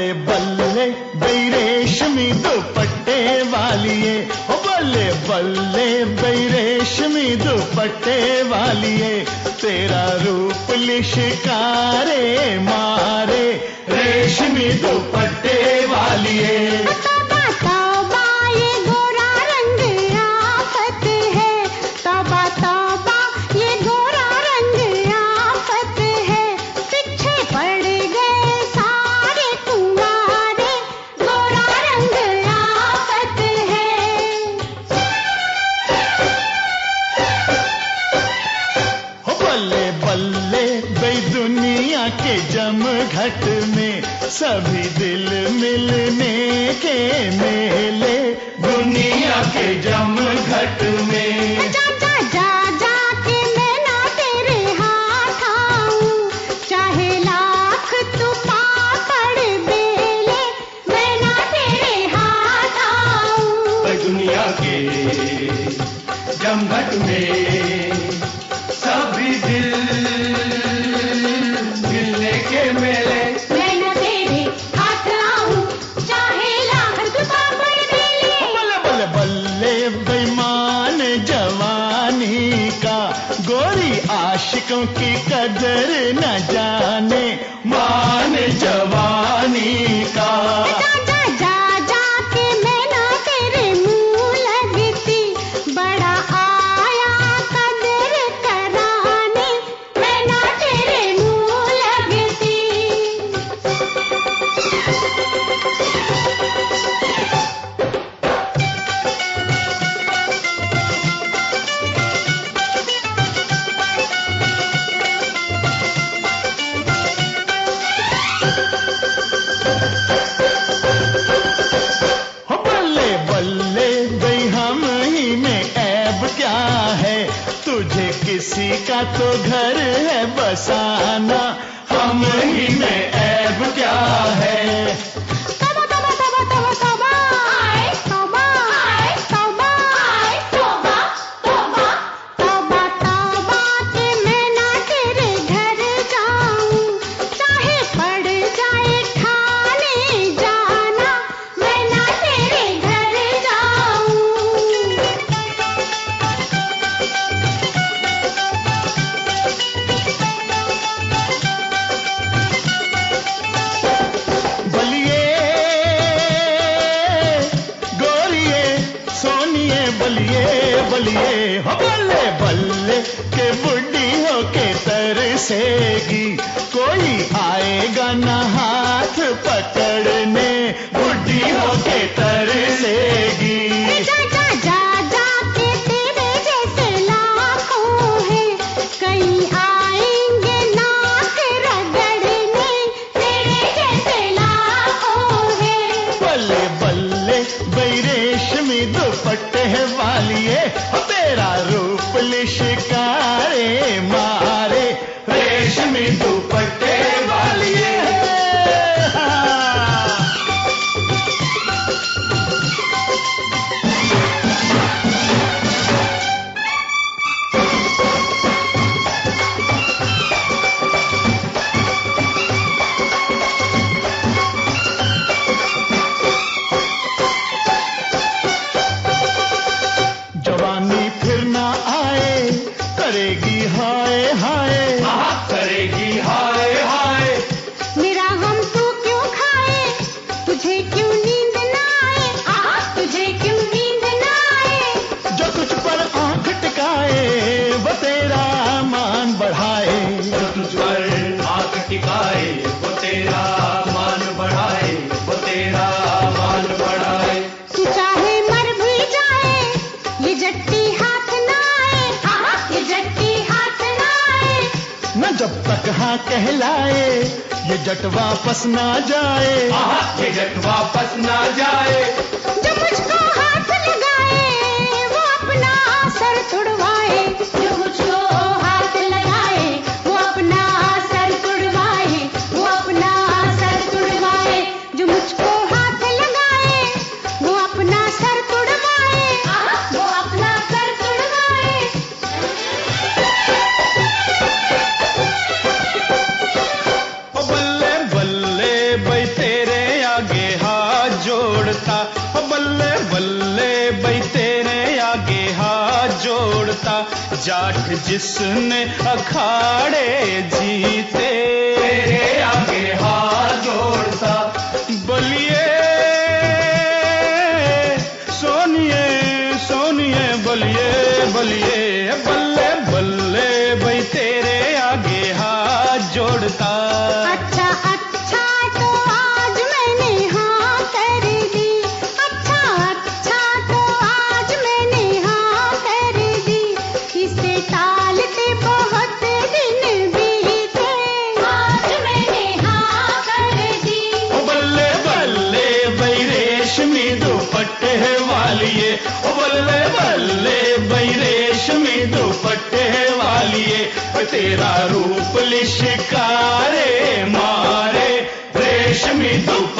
बल्ले बई रेशमी दुपट्टे वालिए, ओ बल्ले बल्ले बई रेशमी दुपट्टे वालिए, तेरा रूप लिशकारे मारे रेशमी दुपट्टे वालिए। के जमघट में सभी दिल मिलने के मेले, दुनिया के जमघट में। जा जा जा जा के मैं ना तेरे हाथ आऊं, चाहे लाख तू पापड़ बेले, मैं ना तेरे हाथ आऊं। दुनिया के जमघट में सभी दिल मेले, मैं न तेरे हाथ आऊं, चाहे लाख तू पापड़ बेले। बल्ले बल्ले बल्ले बेईमान जवानी का, गोरी आशिकों की कदर न जाने मान जवानी का। जा जा जा जा के मैं ना तेरे मुंह लगती, बड़ा आया कदर कराने, मैं ना तेरे मुंह लगती। बल्ले बल्ले गई हम ही में ऐब क्या है, तुझे किसी का तो घर है बसाना, हम ही में ऐब क्या है। तौबा तौबा तौबा तौबा तौबा, आए तौबा, आए तौबा, आए तौबा तौबा तौबा तौबा के मैं ना तेरे घर जाऊं, चाहे पड़ जाए खाने जाना, मैं ना तेरे घर जाऊं। बलिए गोरिए सोनिए बलिए बलिए, हो बल्ले बल्ले के बुढ़ी हो के तरसेगी, कोई आएगा ना हाथ पकड़ने, बुढ़ी हो के तरसेगी। जा जा जा जा के तेरे जैसे लाखों हैं, कहीं आएंगे नाक रगड़ने, तेरे जैसे लाखों हैं। बल्ले बल्ले बई रेशमी दुपट्टे वालिए, हो तेरा रूप लिशकारे मारे रेशमी दुपट्टे वालिए। जवानी फिर ना आए, करेगी हाय हाय, करेगी हाय हाय। मेरा गम तू क्यों खाए, तुझे क्यों नींद ना आए, तुझे क्यों नींद ना आए। जो तुझ पर आंख टिकाए वो तेरा मान बढ़ाए, जो तुझ पर आंख टिकाए वो तेरा मान बढ़ाए, वो तेरा मान बढ़ाए। तू चाहे मर भी जाए, ये जट्टी हाथ ना आए, ये जट्टी हाथ ना आए। न जब तक हाँ कहलाए ये जट वापस ना जाए, ये जट वापस ना जाए। जो मुझको हाथ लगाए वो अपना सर तुड़वाए, जो मुझको हाथ लगाए वो अपना सर तुड़वाए, वो अपना सर तुड़वाए। जो मुझको हाथ लगाए वो अपना सर तुड़वाए, वो अपना सर तुड़वाए। ओ बल्ले बल्ले बई तेरे जाट जिसने अखाड़े जीते, तेरे आगे हाथ जोड़ता। बलिए सोनिए सोनिए बलिए बलिए, बल्ले बल्ले भाई तेरे आगे हाथ जोड़ता। अच्छा अच्छा तो आज मैंने हाँ कर दी, अच्छा अच्छा तो आज मैंने हाँ कर दी, इसे टालते बहुत दिन बीते, आज मैंने हाँ कर दी। ओ बल्ले बल्ले भाई रेशमी दुपट्टे वालिए, ओ बल्ले बल्ले भाई रेशमी दुपट्टे वालिए, तेरा रूप लिशकारे मारे रेशमी दुपट्टे